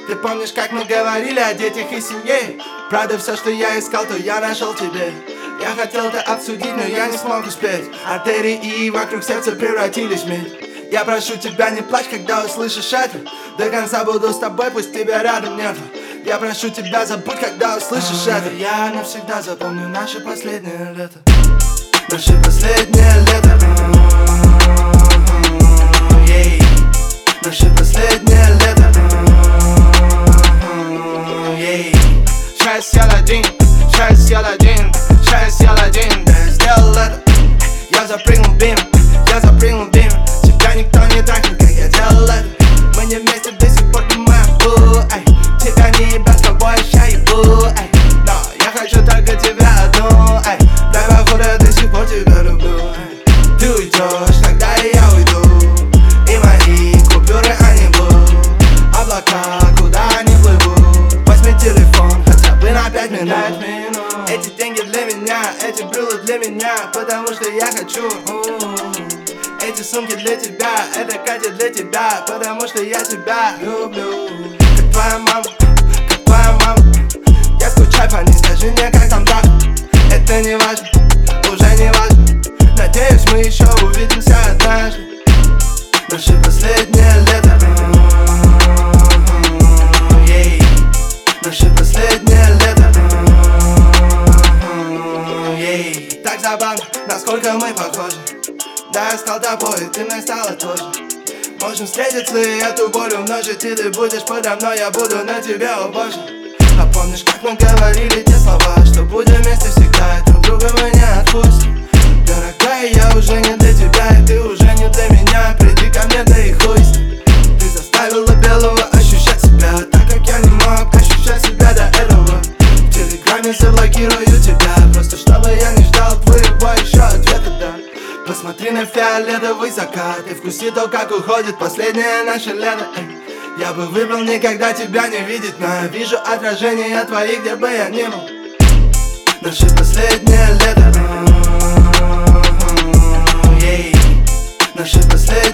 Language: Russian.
Ты помнишь, как мы говорили о детях и семье? Правда, все, что я искал, то я нашел тебе. Я хотел это обсудить, но я не смог успеть. Артерии вокруг сердца превратились в медь. Я прошу тебя, не плачь, когда услышишь это. До конца буду с тобой, пусть тебя рядом нет. Я прошу тебя, забудь, когда услышишь это. Я навсегда запомню наше последнее лето. Наше последнее лето. Наше последнее лето. Сейчас съел один, сейчас съел один, сейчас съел один. Да я сделал это. Я запрыгнул бим, я запрыгнул бим. Тебя никто не трахнет, как я делал это. Мы не вместе до сих пор, ты моя бу, эй. Тебя не ебят, с тобой я ебу, эй. Но я хочу только тебя одну, эй. Дай походу, я до сих пор тебя люблю, эй. Ты уйдешь, тогда и я уйду. И мои купюры, они будут облака, куда они плывут. Возьми телефон, хотя бы на 5 минут. Эти деньги для меня, эти брюлы для меня, потому что я хочу. Эти сумки для тебя, это Катя для тебя, потому что я тебя люблю. Как твоя мама, как твоя мама. Я скучаю по ней, скажи мне, как там так. Это не важно, уже не важно. Надеюсь, мы еще увидимся однажды. Наше последнее лето. Наше последнее лето. Так забавно, насколько мы похожи. Да, я стал тобой, ты мной стала тоже. Можем встретиться и эту боль умножить. И ты будешь подо мной, я буду на тебе, о боже. А помнишь, как мы говорили те слова, что будем вместе всегда, и друг друга мы не отпустим. Дорогая, я уже не для тебя, и ты уже не для меня. Приди ко мне, да и хуй с ним. Ты заставила белого ощущать себя так, как я не мог ощущать себя до этого. В телеграме заблокирую тебя, просто чтобы я не ждал твоего еще ответа, да. Посмотри на фиолетовый закат и вкуси то, как уходит последнее наше лето, эй. Я бы выбрал никогда тебя не видеть, но я вижу отражение твоих, где бы я ни был. Наше последнее лето. Наше последнее